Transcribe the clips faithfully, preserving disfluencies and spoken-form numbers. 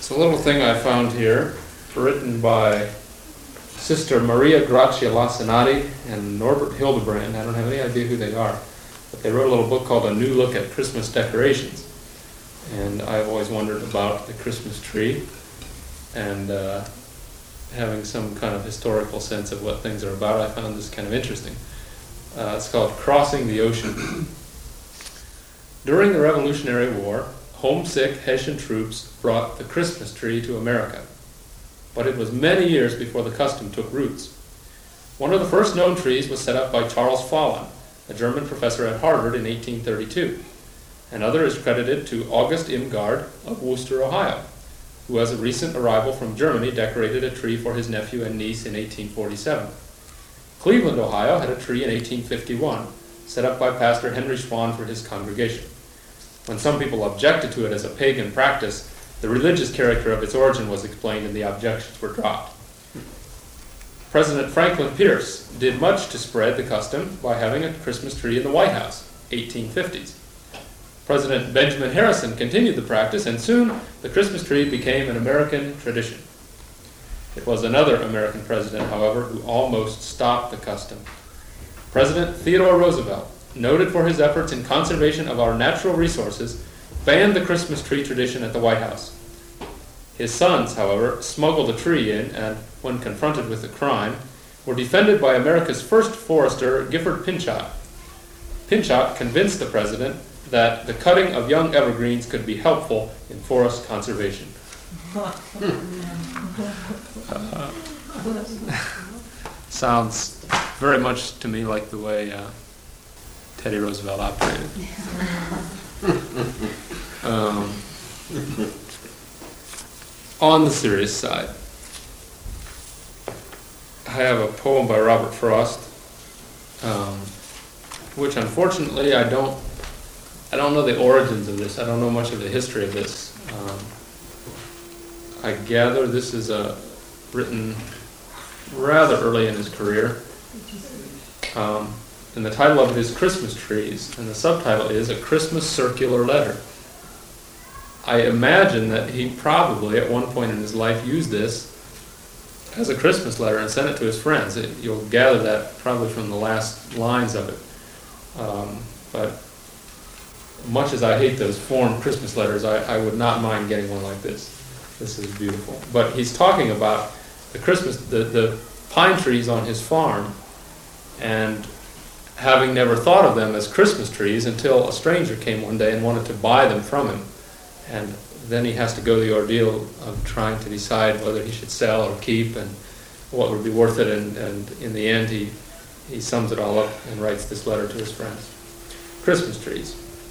It's a little thing I found here, written by Sister Maria Grazia Lassinati and Norbert Hildebrand. I don't have any idea who they are, but they wrote a little book called A New Look at Christmas Decorations. And I've always wondered about the Christmas tree and uh, having some kind of historical sense of what things are about. I found this kind of interesting. Uh, it's called Crossing the Ocean. During the Revolutionary War, homesick Hessian troops brought the Christmas tree to America, but it was many years before the custom took roots. One of the first known trees was set up by Charles Follen, a German professor at Harvard in eighteen thirty-two. Another is credited to August Imgard of Wooster, Ohio, who as a recent arrival from Germany decorated a tree for his nephew and niece in eighteen forty-seven. Cleveland, Ohio had a tree in eighteen fifty-one, set up by Pastor Henry Schwann for his congregation. When some people objected to it as a pagan practice, the religious character of its origin was explained and the objections were dropped. President Franklin Pierce did much to spread the custom by having a Christmas tree in the White House, eighteen fifties. President Benjamin Harrison continued the practice, and soon the Christmas tree became an American tradition. It was another American president, however, who almost stopped the custom. President Theodore Roosevelt, noted for his efforts in conservation of our natural resources, banned the Christmas tree tradition at the White House. His sons, however, smuggled a tree in and, when confronted with the crime, were defended by America's first forester, Gifford Pinchot. Pinchot convinced the president that the cutting of young evergreens could be helpful in forest conservation. uh, sounds very much to me like the way uh, Teddy Roosevelt operated. um, on the serious side, I have a poem by Robert Frost, um, which unfortunately I don't I don't know the origins of this. I don't know much of the history of this. Um, I gather this is uh, written rather early in his career. Um, and the title of it is Christmas Trees, and the subtitle is A Christmas Circular Letter. I imagine that he probably at one point in his life used this as a Christmas letter and sent it to his friends. It, you'll gather that probably from the last lines of it. Um, but much as I hate those formed Christmas letters, I, I would not mind getting one like this. This is beautiful. But he's talking about the Christmas, the, the pine trees on his farm, and having never thought of them as Christmas trees until a stranger came one day and wanted to buy them from him. And then he has to go the ordeal of trying to decide whether he should sell or keep and what would be worth it. And, and in the end, he, he sums it all up and writes this letter to his friends. Christmas trees.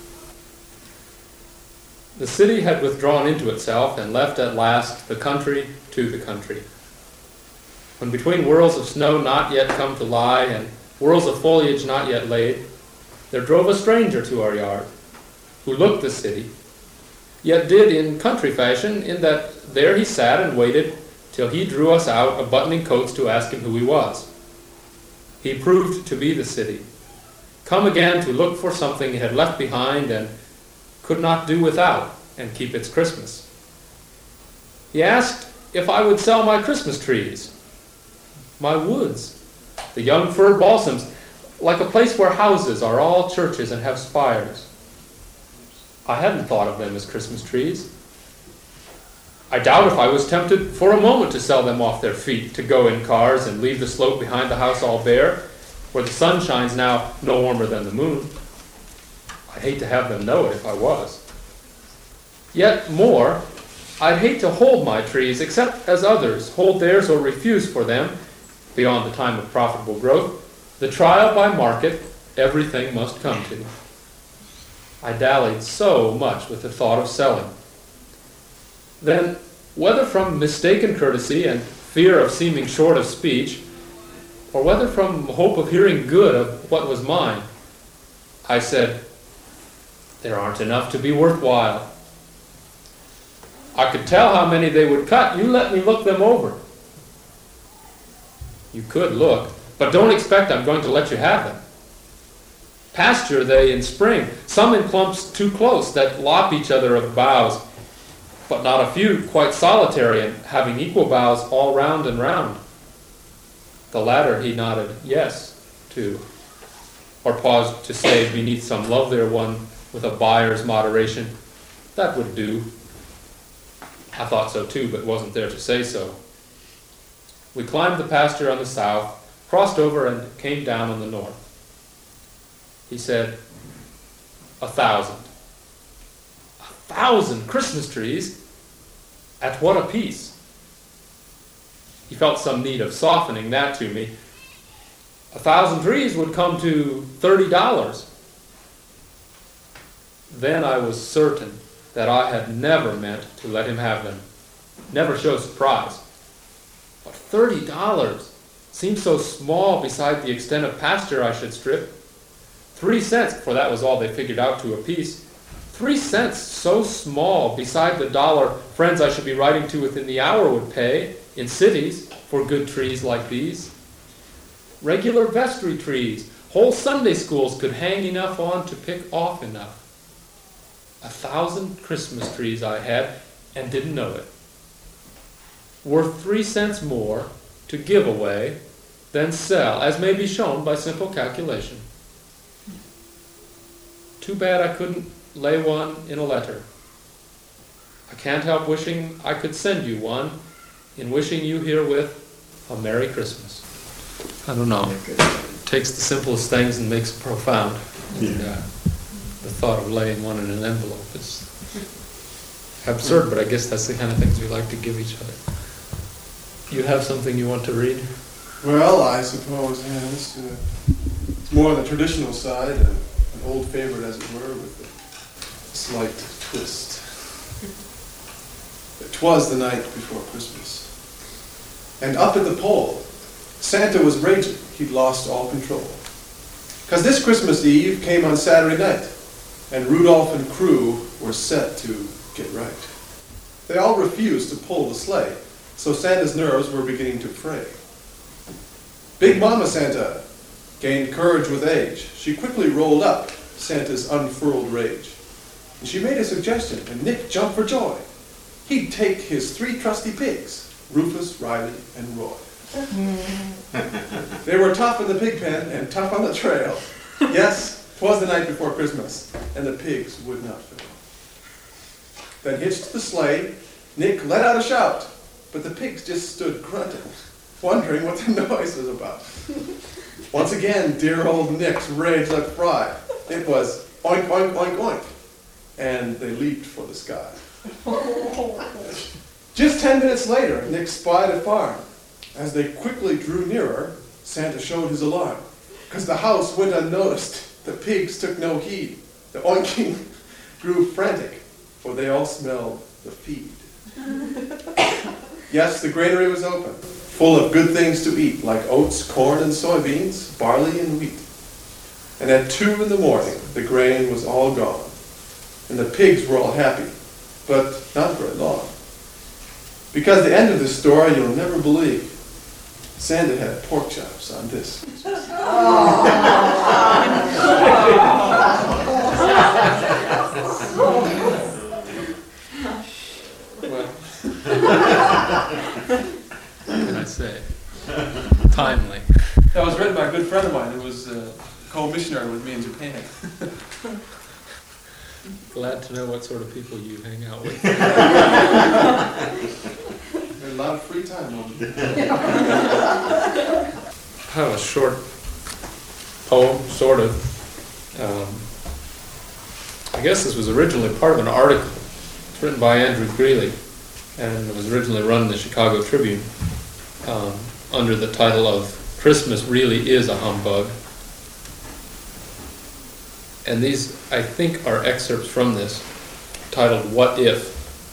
The city had withdrawn into itself and left at last the country to the country. When between whirls of snow not yet come to lie and whirls of foliage not yet laid, there drove a stranger to our yard, who looked the city, yet did in country fashion, in that there he sat and waited till he drew us out a buttoning coats to ask him who he was. He proved to be the city, come again to look for something it had left behind and could not do without and keep its Christmas. He asked if I would sell my Christmas trees, my woods, the young fir balsams, like a place where houses are all churches and have spires. I hadn't thought of them as Christmas trees. I doubt if I was tempted for a moment to sell them off their feet, to go in cars and leave the slope behind the house all bare, where the sun shines now no warmer than the moon. I'd hate to have them know it if I was. Yet more, I'd hate to hold my trees, except as others hold theirs or refuse for them, beyond the time of profitable growth, the trial by market everything must come to. I dallied so much with the thought of selling. Then, whether from mistaken courtesy and fear of seeming short of speech, or whether from hope of hearing good of what was mine, I said, there aren't enough to be worthwhile. I could tell how many they would cut. You let me look them over. You could look, but don't expect I'm going to let you have them. Pasture they in spring, some in clumps too close that lop each other of boughs. but not a few quite solitary and having equal boughs all round and round. The latter he nodded yes to, or paused to say beneath some lovelier one with a buyer's moderation, that would do. I thought so too, but wasn't there to say so. We climbed the pasture on the south, crossed over and came down on the north. He said, a thousand. A thousand Christmas trees? At what a piece? He felt some need of softening that to me. A thousand trees would come to thirty dollars. Then I was certain that I had never meant to let him have them. Never show surprise. But thirty dollars seemed so small beside the extent of pasture I should strip. Three cents, for that was all they figured out to a piece. Three cents so small beside the dollar friends I should be writing to within the hour would pay in cities for good trees like these. Regular vestry trees, whole Sunday schools could hang enough on to pick off enough. A thousand Christmas trees I had and didn't know it. Worth three cents more to give away than sell, as may be shown by simple calculation. Too bad I couldn't lay one in a letter. I can't help wishing I could send you one, in wishing you herewith a Merry Christmas. I don't know. It takes the simplest things and makes it profound. Yeah. And, uh, the thought of laying one in an envelope is absurd, but I guess that's the kind of things we like to give each other. You have something you want to read? Well, I suppose, yeah, it's, uh, it's more on the traditional side, uh, an old favorite, as it were, with a slight twist. "'Twas the night before Christmas, and up at the pole, Santa was raging he'd lost all control. 'Cause this Christmas Eve came on Saturday night, and Rudolph and crew were set to get right. They all refused to pull the sleigh, so Santa's nerves were beginning to fray. Big Mama Santa gained courage with age. She quickly rolled up Santa's unfurled rage. And she made a suggestion, and Nick jumped for joy. He'd take his three trusty pigs, Rufus, Riley, and Roy. They were tough in the pig pen and tough on the trail. Yes, 'twas the night before Christmas, and the pigs would not fail. Then hitched to the sleigh, Nick let out a shout, but the pigs just stood grunting, wondering what the noise was about. Once again, dear old Nick's rage let fly. It was oink, oink, oink, oink, and they leaped for the sky. Just ten minutes later, Nick spied a farm. As they quickly drew nearer, Santa showed his alarm, because the house went unnoticed. The pigs took no heed. The oinking grew frantic, for they all smelled the feed. Yes, the granary was open, full of good things to eat, like oats, corn, and soybeans, barley, and wheat. And at two in the morning, the grain was all gone, and the pigs were all happy, but not very long. Because the end of this story you'll never believe. Santa had pork chops on this. Well, what can I say? Timely. That was written by a good friend of mine who was a co-missionary with me in Japan. Glad to know what sort of people you hang out with. A lot of free time over there. I have a short poem, sort of. Um, I guess this was originally part of an article. It's written by Andrew Greeley, and it was originally run in the Chicago Tribune um, under the title of "Christmas Really Is a Humbug." And these, I think, are excerpts from this, titled "What If?"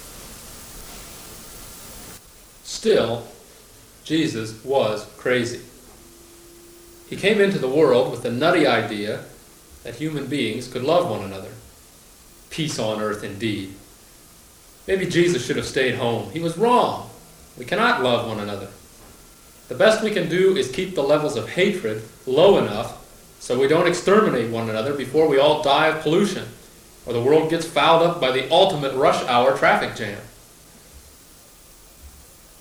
Still, Jesus was crazy. He came into the world with the nutty idea that human beings could love one another. Peace on earth indeed. Maybe Jesus should have stayed home. He was wrong. We cannot love one another. The best we can do is keep the levels of hatred low enough so we don't exterminate one another before we all die of pollution, or the world gets fouled up by the ultimate rush hour traffic jam.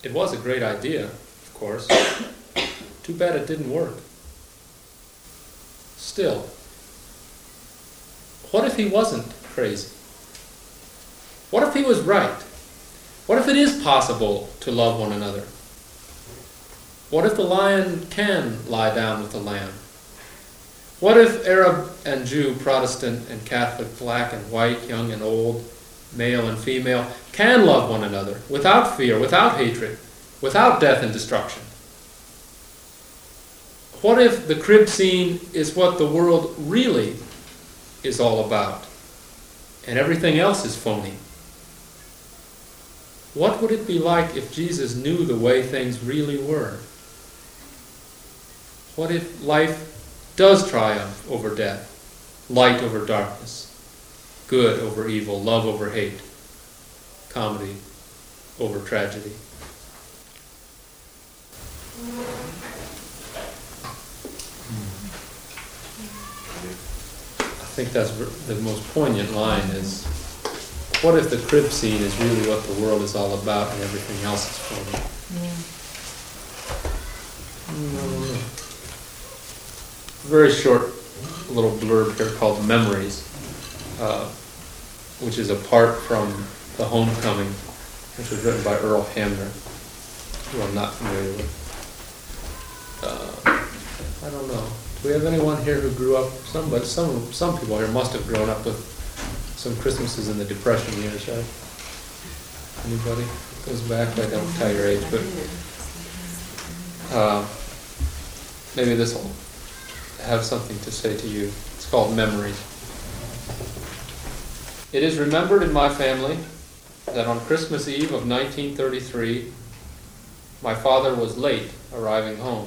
It was a great idea, of course. Too bad it didn't work. Still, what if he wasn't crazy? What if he was right? What if it is possible to love one another? What if the lion can lie down with the lamb? What if Arab and Jew, Protestant and Catholic, black and white, young and old, male and female, can love one another without fear, without hatred, without death and destruction? What if the crib scene is what the world really is all about, and everything else is phony? What would it be like if Jesus knew the way things really were? What if life does triumph over death, light over darkness, good over evil, love over hate, comedy over tragedy? I think that's the most poignant line is, what if the crib scene is really what the world is all about and everything else is phony? Mm. Mm. Very short little blurb here called Memories, uh, which is apart from The Homecoming, which was written by Earl Hamner, who I'm not familiar with. Uh, I don't know. Do we have anyone here who grew up, some, but some, some people here must have grown up with some Christmases in the Depression years, right? Anybody? Goes back, I don't tell your age, but uh, maybe this will have something to say to you. It's called Memories. It is remembered in my family that on Christmas Eve of nineteen thirty-three, my father was late arriving home.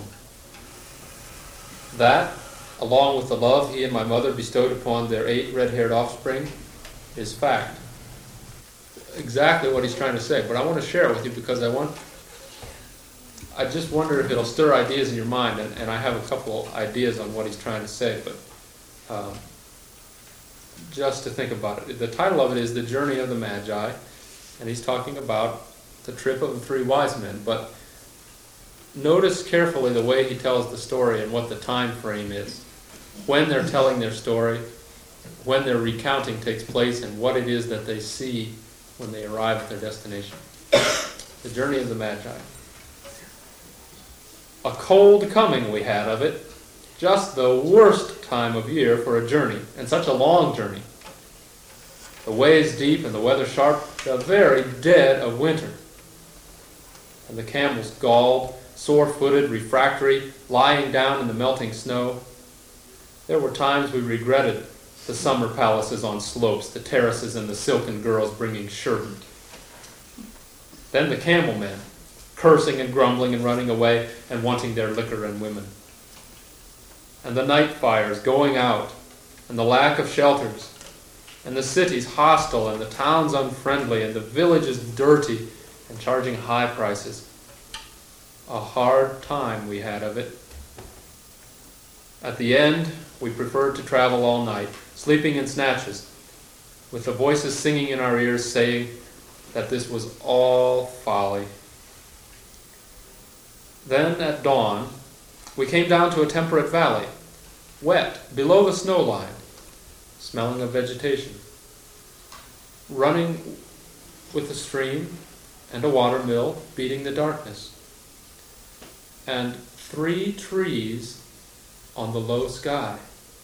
That, along with the love he and my mother bestowed upon their eight red-haired offspring, is fact. Exactly what he's trying to say, but I want to share it with you because I want I just wonder if it'll stir ideas in your mind, and, and I have a couple ideas on what he's trying to say, but um, just to think about it. The title of it is The Journey of the Magi, and he's talking about the trip of the three wise men, but notice carefully the way he tells the story and what the time frame is, when they're telling their story, when their recounting takes place, and what it is that they see when they arrive at their destination. The Journey of the Magi. A cold coming we had of it, just the worst time of year for a journey, and such a long journey. The ways deep and the weather sharp, the very dead of winter. And the camels galled, sore-footed, refractory, lying down in the melting snow. There were times we regretted the summer palaces on slopes, the terraces and the silken girls bringing sherbet. Then the camel men, cursing and grumbling and running away and wanting their liquor and women. And the night fires going out, and the lack of shelters, and the cities hostile, and the towns unfriendly, and the villages dirty and charging high prices. A hard time we had of it. At the end, we preferred to travel all night, sleeping in snatches, with the voices singing in our ears saying that this was all folly. Then, at dawn, we came down to a temperate valley, wet, below the snow line, smelling of vegetation, running with a stream and a water mill beating the darkness, and three trees on the low sky.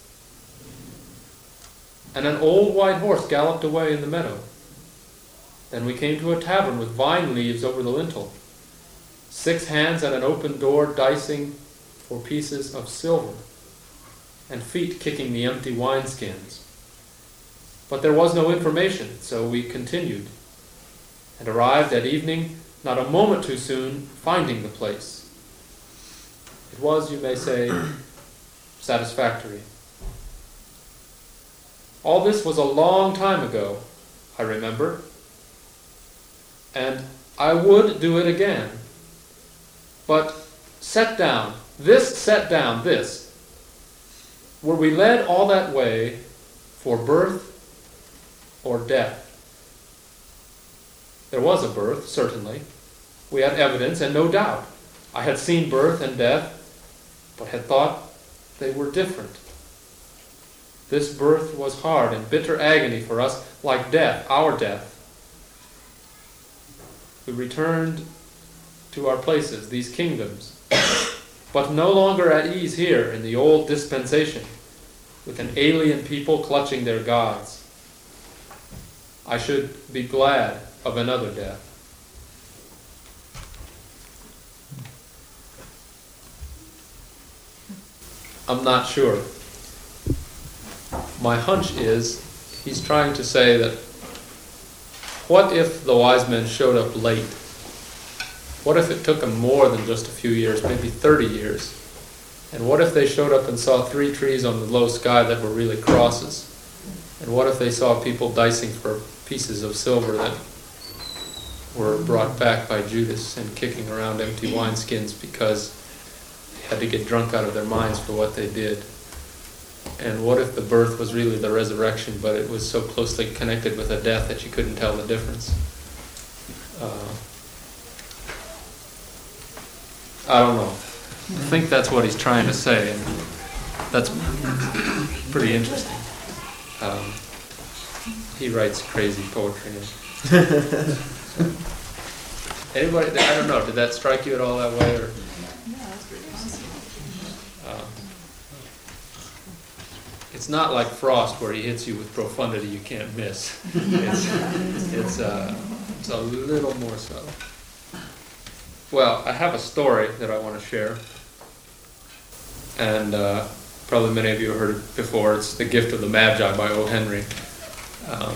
And an old white horse galloped away in the meadow. Then we came to a tavern with vine leaves over the lintel, six hands at an open door dicing for pieces of silver, and feet kicking the empty wineskins. But there was no information, so we continued, and arrived at evening, not a moment too soon, finding the place. It was, you may say, satisfactory. All this was a long time ago, I remember, and I would do it again. But set down, this set down, this, were we led all that way for birth or death? There was a birth, certainly, we had evidence and no doubt. I had seen birth and death, but had thought they were different. This birth was hard and bitter agony for us, like death, our death. We returned to our places, these kingdoms, but no longer at ease here in the old dispensation, with an alien people clutching their gods. I should be glad of another death. I'm not sure. My hunch is he's trying to say that what if the wise men showed up late? What if it took them more than just a few years, maybe thirty years? And what if they showed up and saw three trees on the low sky that were really crosses? And what if they saw people dicing for pieces of silver that were brought back by Judas and kicking around empty wineskins because they had to get drunk out of their minds for what they did? And what if the birth was really the resurrection, but it was so closely connected with a death that you couldn't tell the difference? Uh, I don't know. I think that's what he's trying to say, and that's pretty interesting. Um, he writes crazy poetry. Anybody? I don't know. Did that strike you at all that way, or? Uh, it's not like Frost, where he hits you with profundity you can't miss. It's it's, uh, it's a little more subtle. Well, I have a story that I want to share, and uh, probably many of you have heard it before. It's The Gift of the Magi by O. Henry. Um,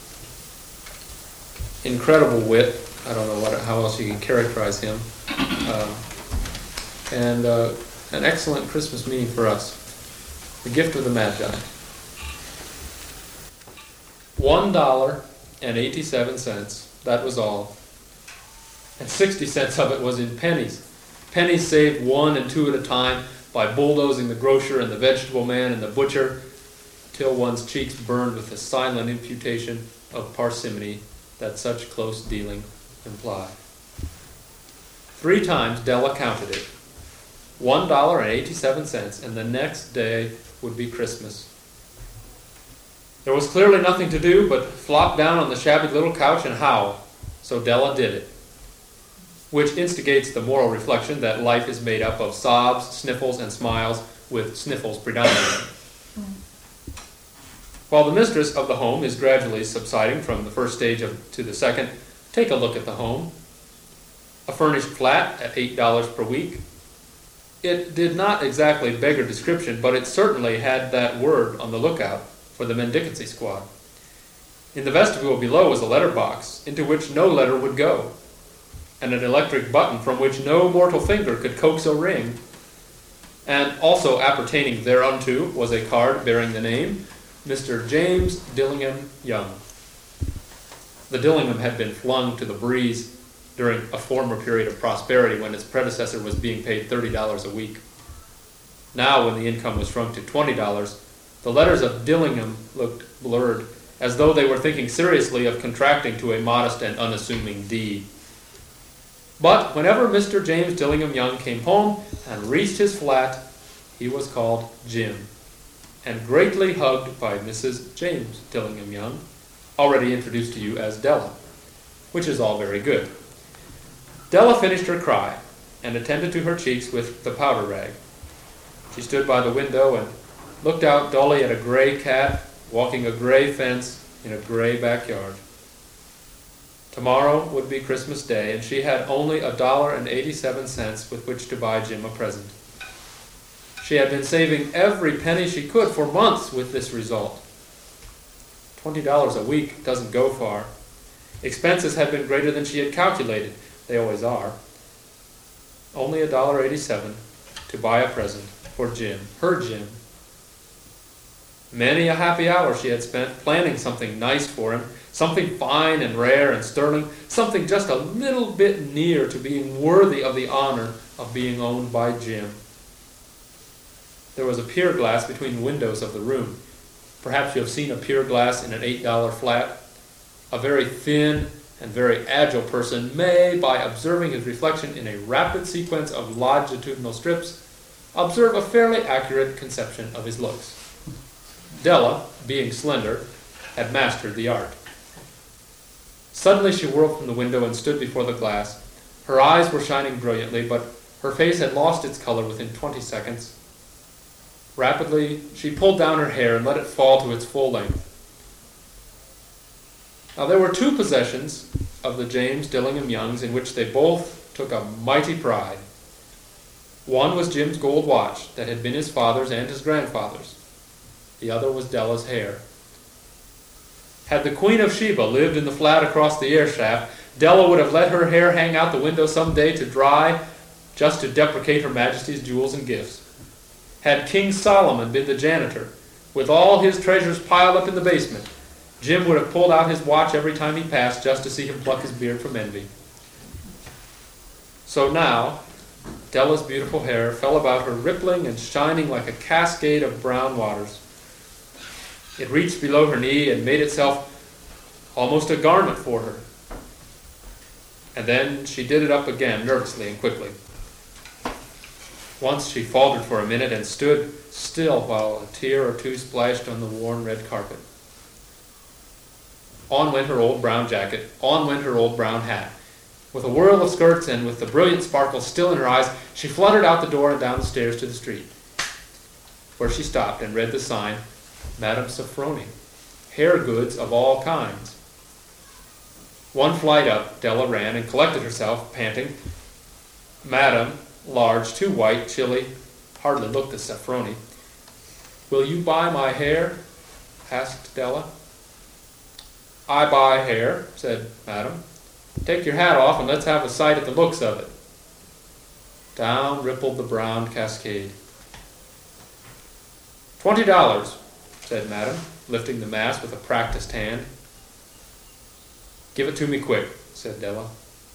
incredible wit. I don't know what, how else you can characterize him. Uh, and uh, an excellent Christmas meaning for us. The Gift of the Magi. One dollar and eighty-seven cents, that was all. And sixty cents of it was in pennies. Pennies saved one and two at a time by bulldozing the grocer and the vegetable man and the butcher till one's cheeks burned with the silent imputation of parsimony that such close dealing imply. Three times Della counted it. One dollar and eighty-seven cents, and the next day would be Christmas. There was clearly nothing to do but flop down on the shabby little couch and howl, so Della did it, which instigates the moral reflection that life is made up of sobs, sniffles, and smiles, with sniffles predominating. While the mistress of the home is gradually subsiding from the first stage of, to the second, take a look at the home. A furnished flat at eight dollars per week. It did not exactly beggar description, but it certainly had that word on the lookout for the mendicancy squad. In the vestibule below was a letterbox, into which no letter would go, and an electric button from which no mortal finger could coax a ring. And also appertaining thereunto was a card bearing the name Mister James Dillingham Young. The Dillingham had been flung to the breeze during a former period of prosperity when its predecessor was being paid thirty dollars a week. Now, when the income was shrunk to twenty dollars, the letters of Dillingham looked blurred, as though they were thinking seriously of contracting to a modest and unassuming D. But whenever Mister James Dillingham Young came home and reached his flat, he was called Jim, and greatly hugged by Missus James Dillingham Young, already introduced to you as Della, which is all very good. Della finished her cry and attended to her cheeks with the powder rag. She stood by the window and looked out dully at a gray cat walking a gray fence in a gray backyard. Tomorrow would be Christmas Day, and she had only a dollar and eighty-seven cents with which to buy Jim a present. She had been saving every penny she could for months with this result. Twenty dollars a week doesn't go far. Expenses had been greater than she had calculated. They always are. Only a dollar eighty-seven to buy a present for Jim, her Jim. Many a happy hour she had spent planning something nice for him, something fine and rare and sterling, something just a little bit near to being worthy of the honor of being owned by Jim. There was a pier glass between the windows of the room. Perhaps you have seen a pier glass in an eight dollar flat. A very thin and very agile person may, by observing his reflection in a rapid sequence of longitudinal strips, observe a fairly accurate conception of his looks. Della, being slender, had mastered the art. Suddenly she whirled from the window and stood before the glass. Her eyes were shining brilliantly, but her face had lost its color within twenty seconds. Rapidly, she pulled down her hair and let it fall to its full length. Now, there were two possessions of the James Dillingham Youngs in which they both took a mighty pride. One was Jim's gold watch that had been his father's and his grandfather's. The other was Della's hair. Had the Queen of Sheba lived in the flat across the air shaft, Della would have let her hair hang out the window some day to dry, just to deprecate Her Majesty's jewels and gifts. Had King Solomon been the janitor, with all his treasures piled up in the basement, Jim would have pulled out his watch every time he passed just to see him pluck his beard from envy. So now, Della's beautiful hair fell about her, rippling and shining like a cascade of brown waters. It reached below her knee and made itself almost a garment for her. And then she did it up again, nervously and quickly. Once she faltered for a minute and stood still while a tear or two splashed on the worn red carpet. On went her old brown jacket, on went her old brown hat. With a whirl of skirts and with the brilliant sparkle still in her eyes, she fluttered out the door and down the stairs to the street, where she stopped and read the sign, Madame Sofronie, hair goods of all kinds. One flight up, Della ran and collected herself, panting. Madame, large, too white, chilly, hardly looked at Sofronie. Will you buy my hair? Asked Della. I buy hair, said Madame. Take your hat off and let's have a sight at the looks of it. Down rippled the brown cascade. Twenty dollars, said Madame, lifting the mass with a practiced hand. Give it to me quick, said Della.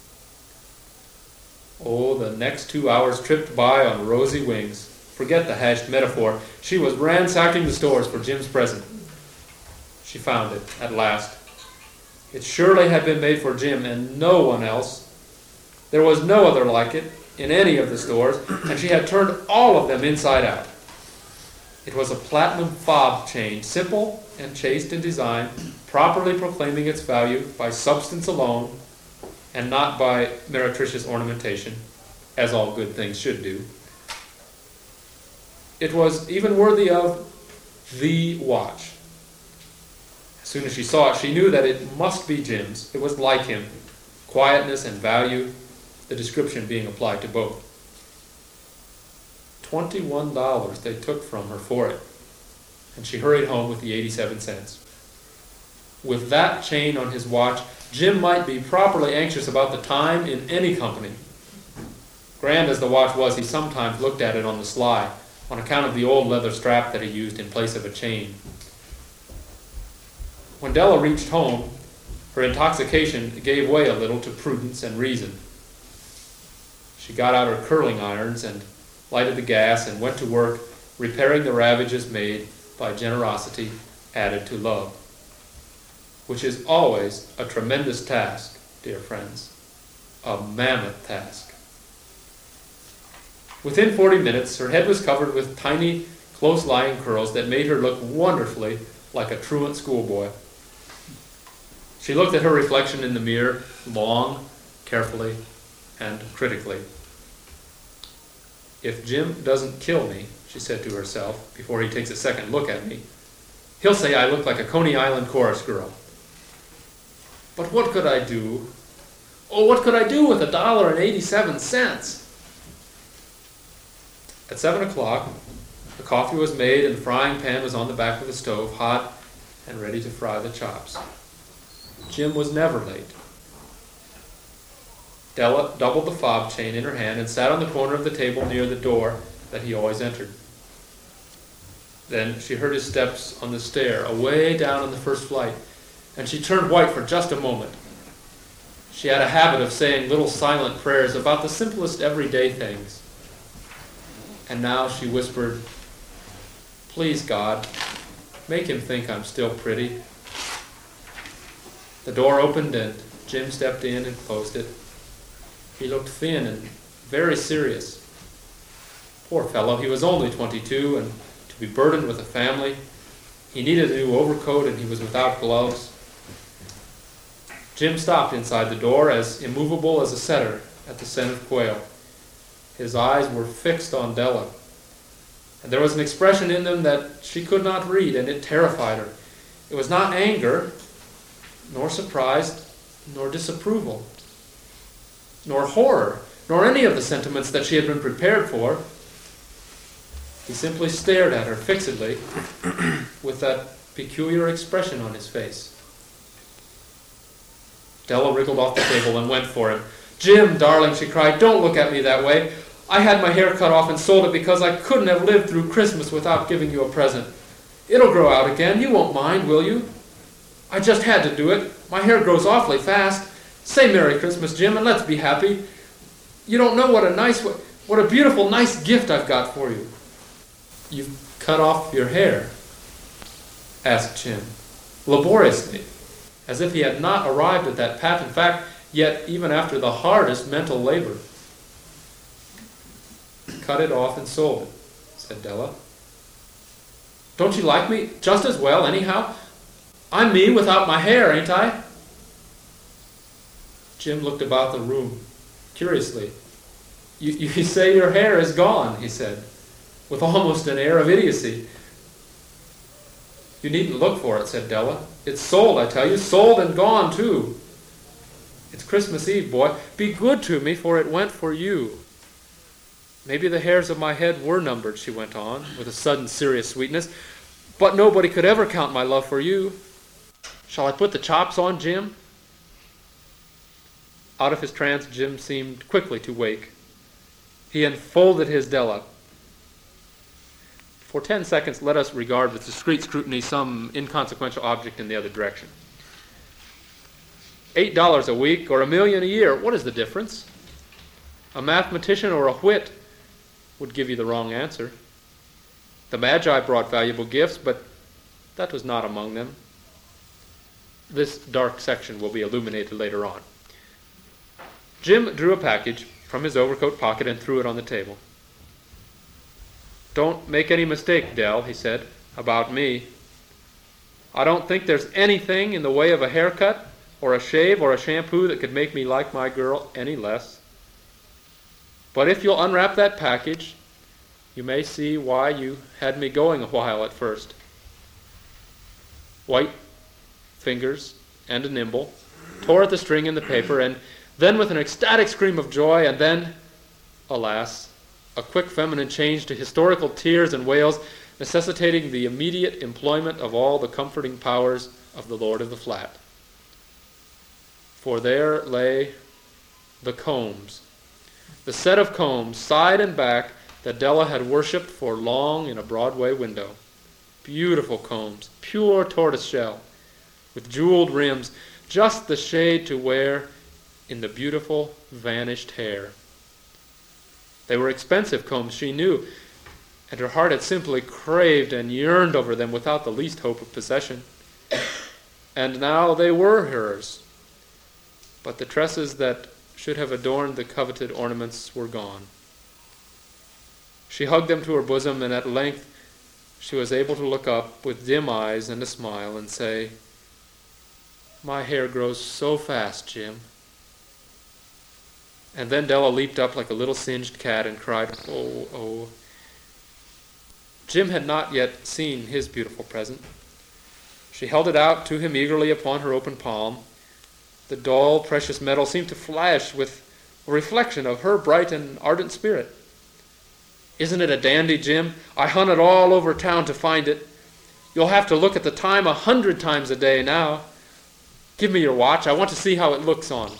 Oh, the next two hours tripped by on rosy wings. Forget the hashed metaphor. She was ransacking the stores for Jim's present. She found it, at last. It surely had been made for Jim and no one else. There was no other like it in any of the stores, and she had turned all of them inside out. It was a platinum fob chain, simple and chaste in design, properly proclaiming its value by substance alone and not by meretricious ornamentation, as all good things should do. It was even worthy of the watch. As soon as she saw it, she knew that it must be Jim's. It was like him. Quietness and value, the description being applied to both. Twenty-one dollars they took from her for it, and she hurried home with the eighty-seven cents. With that chain on his watch, Jim might be properly anxious about the time in any company. Grand as the watch was, he sometimes looked at it on the sly, on account of the old leather strap that he used in place of a chain. When Della reached home, her intoxication gave way a little to prudence and reason. She got out her curling irons and lighted the gas and went to work repairing the ravages made by generosity added to love, which is always a tremendous task, dear friends, a mammoth task. Within forty minutes, her head was covered with tiny, close-lying curls that made her look wonderfully like a truant schoolboy. She looked at her reflection in the mirror long, carefully, and critically. If Jim doesn't kill me, she said to herself, before he takes a second look at me, he'll say I look like a Coney Island chorus girl. But what could I do? Oh, what could I do with a dollar and eighty-seven cents? At seven o'clock, the coffee was made and the frying pan was on the back of the stove, hot and ready to fry the chops. Jim was never late. Della doubled the fob chain in her hand and sat on the corner of the table near the door that he always entered. Then she heard his steps on the stair, away down on the first flight, and she turned white for just a moment. She had a habit of saying little silent prayers about the simplest everyday things. And now she whispered, "Please, God, make him think I'm still pretty." The door opened and Jim stepped in and closed it. He looked thin and very serious. Poor fellow, he was only twenty-two, and to be burdened with a family. He needed a new overcoat, and he was without gloves. Jim stopped inside the door, as immovable as a setter at the scent of quail. His eyes were fixed on Della, and there was an expression in them that she could not read, and it terrified her. It was not anger, nor surprise, nor disapproval, nor horror, nor any of the sentiments that she had been prepared for. He simply stared at her fixedly with that peculiar expression on his face. Della wriggled off the table and went for him. "Jim, darling," she cried, "don't look at me that way. I had my hair cut off and sold it because I couldn't have lived through Christmas without giving you a present. It'll grow out again. You won't mind, will you? I just had to do it. My hair grows awfully fast. Say Merry Christmas, Jim, and let's be happy. You don't know what a nice, what a beautiful, nice gift I've got for you." "You've cut off your hair?" asked Jim, laboriously, as if he had not arrived at that patent fact, yet even after the hardest mental labor. "Cut it off and sold it," said Della. "Don't you like me just as well, anyhow? I'm me without my hair, ain't I?" Jim looked about the room, curiously. You, you say your hair is gone," he said, with almost an air of idiocy. "You needn't look for it," said Della. "It's sold, I tell you, sold and gone, too. It's Christmas Eve, boy. Be good to me, for it went for you. Maybe the hairs of my head were numbered," she went on, with a sudden serious sweetness, "but nobody could ever count my love for you. Shall I put the chops on, Jim?" Out of his trance, Jim seemed quickly to wake. He enfolded his Della. For ten seconds, let us regard with discreet scrutiny some inconsequential object in the other direction. Eight dollars a week or a million a year, what is the difference? A mathematician or a wit would give you the wrong answer. The Magi brought valuable gifts, but that was not among them. This dark section will be illuminated later on. Jim drew a package from his overcoat pocket and threw it on the table. "Don't make any mistake, Dell," he said, "about me. I don't think there's anything in the way of a haircut or a shave or a shampoo that could make me like my girl any less. But if you'll unwrap that package, you may see why you had me going a while at first." White fingers and a nimble tore at the string in the paper, and then with an ecstatic scream of joy, and then, alas, a quick feminine change to historical tears and wails, necessitating the immediate employment of all the comforting powers of the Lord of the Flat. For there lay the combs, the set of combs, side and back, that Della had worshipped for long in a Broadway window. Beautiful combs, pure tortoiseshell, with jeweled rims, just the shade to wear in the beautiful vanished hair. They were expensive combs, she knew, and her heart had simply craved and yearned over them without the least hope of possession. And now they were hers, but the tresses that should have adorned the coveted ornaments were gone. She hugged them to her bosom, and at length she was able to look up with dim eyes and a smile and say, "My hair grows so fast, Jim." And then Della leaped up like a little singed cat and cried, "Oh, oh." Jim had not yet seen his beautiful present. She held it out to him eagerly upon her open palm. The dull, precious metal seemed to flash with a reflection of her bright and ardent spirit. "Isn't it a dandy, Jim? I hunted all over town to find it. You'll have to look at the time a hundred times a day now. Give me your watch. I want to see how it looks on."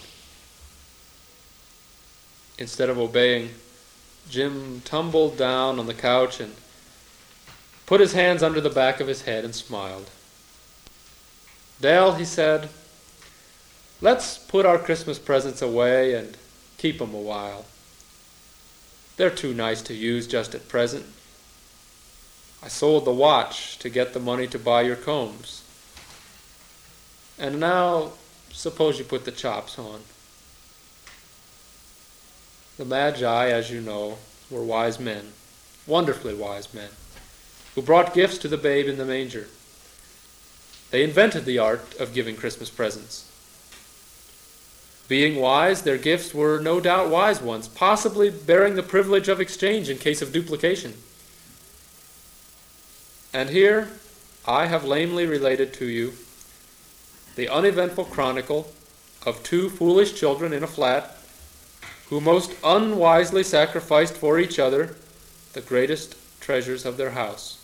Instead of obeying, Jim tumbled down on the couch and put his hands under the back of his head and smiled. "Dell," he said, "let's put our Christmas presents away and keep 'em a while. They're too nice to use just at present. I sold the watch to get the money to buy your combs. And now suppose you put the chops on. The Magi, as you know, were wise men, wonderfully wise men, who brought gifts to the babe in the manger. They invented the art of giving Christmas presents. Being wise, their gifts were no doubt wise ones, possibly bearing the privilege of exchange in case of duplication. And here I have lamely related to you the uneventful chronicle of two foolish children in a flat who most unwisely sacrificed for each other the greatest treasures of their house.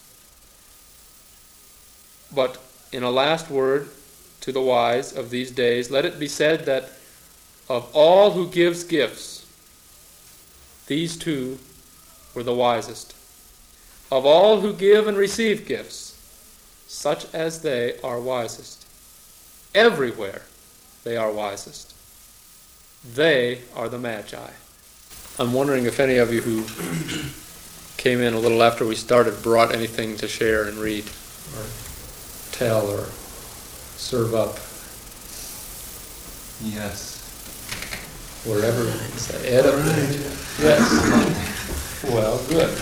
But in a last word to the wise of these days, let it be said that of all who gives gifts, these two were the wisest. Of all who give and receive gifts, such as they are wisest. Everywhere they are wisest. They are the Magi. I'm wondering if any of you who came in a little after we started brought anything to share and read, or tell, or serve up. Yes. Wherever it's Ed up there. Yes. Well, good.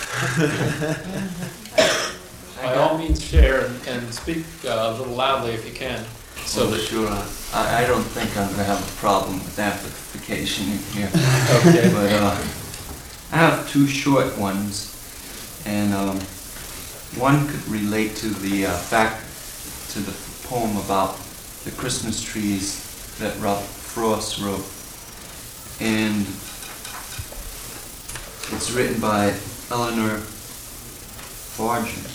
By all means, share and, and speak uh, a little loudly if you can. So well, sure. I, I don't think I'm going to have a problem with amplification in here. Okay. But uh, I have two short ones, and um, one could relate to the uh, fact, to the poem about the Christmas trees that Robert Frost wrote, and it's written by Eleanor Farjeon.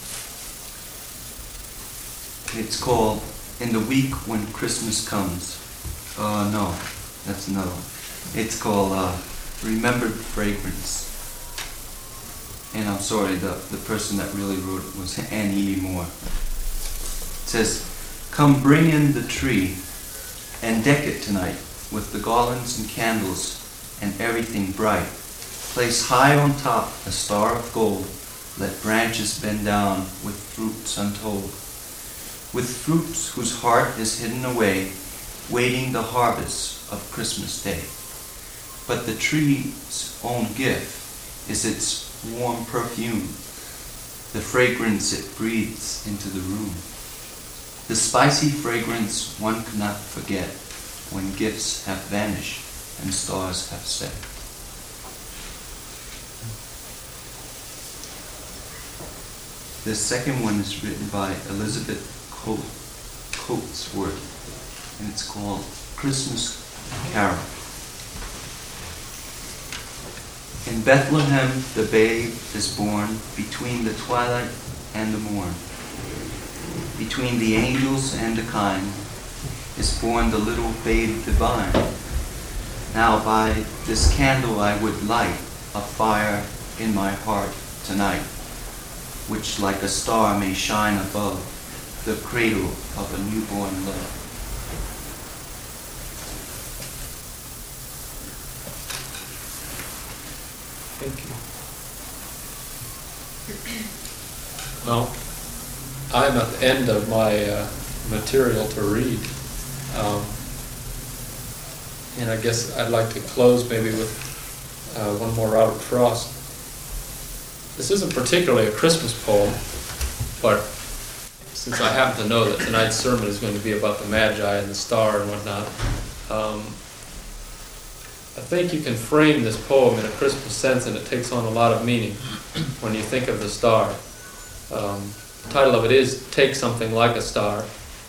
It's called In the Week When Christmas Comes. Uh, no, that's another one. It's called uh, Remembered Fragrance. And I'm sorry, the, the person that really wrote it was Anne E. Moore. It says, "Come bring in the tree and deck it tonight with the garlands and candles and everything bright. Place high on top a star of gold. Let branches bend down with fruits untold. With fruits whose heart is hidden away, waiting the harvest of Christmas Day. But the tree's own gift is its warm perfume, the fragrance it breathes into the room. The spicy fragrance one cannot forget when gifts have vanished and stars have set." The second one is written by Elizabeth Coatsworth, and it's called Christmas Carol. In Bethlehem the babe is born, between the twilight and the morn. Between the angels and the kind is born the little babe divine. Now by this candle I would light a fire in my heart tonight, which like a star may shine above the cradle of a newborn love. Thank you. Well, I'm at the end of my uh, material to read. Um, and I guess I'd like to close maybe with uh, one more Robert Frost. This isn't particularly a Christmas poem, but since I happen to know that tonight's sermon is going to be about the Magi and the star and whatnot, um, I think you can frame this poem in a Christmas sense, and it takes on a lot of meaning when you think of the star. Um, the title of it is Take Something Like a Star.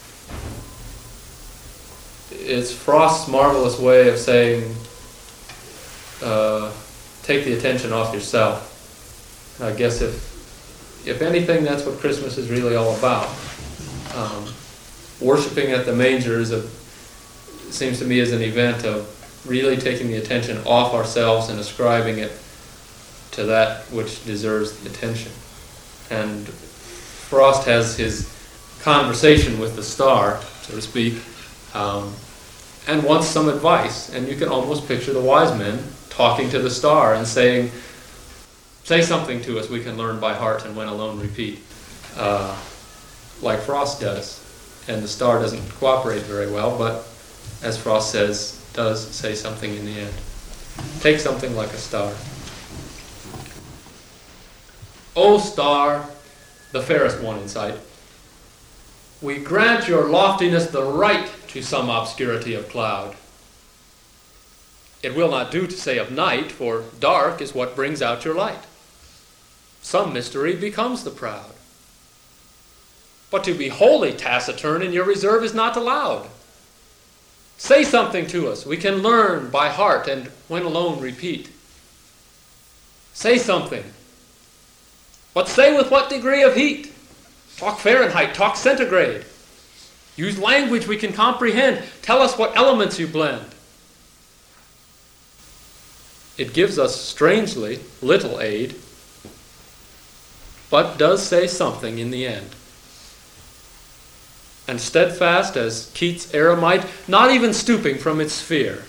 It's Frost's marvelous way of saying, uh, take the attention off yourself. I guess if if anything, that's what Christmas is really all about. Um, worshiping at the manger is a, seems to me is an event of really taking the attention off ourselves and ascribing it to that which deserves the attention. And Frost has his conversation with the star, so to speak, um, and wants some advice. And you can almost picture the wise men talking to the star and saying, say something to us we can learn by heart and when alone repeat, uh, like Frost does. and the star doesn't cooperate very well, but as Frost says, does say something in the end. Take something like a star. O star, the fairest one in sight, we grant your loftiness the right to some obscurity of cloud. It will not do to say of night, for dark is what brings out your light. Some mystery becomes the proud. But to be wholly taciturn in your reserve is not allowed. Say something to us we can learn by heart and when alone repeat. Say something. But say with what degree of heat? Talk Fahrenheit, talk centigrade. Use language we can comprehend. Tell us what elements you blend. It gives us strangely little aid, but does say something in the end. And steadfast as Keats' eremite, not even stooping from its sphere,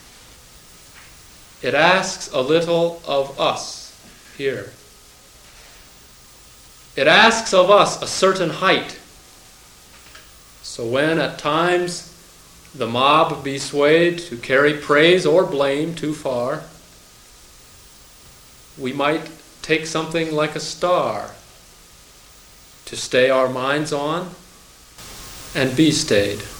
it asks a little of us here. It asks of us a certain height. So when at times the mob be swayed to carry praise or blame too far, we might take something like a star to stay our minds on and be stayed.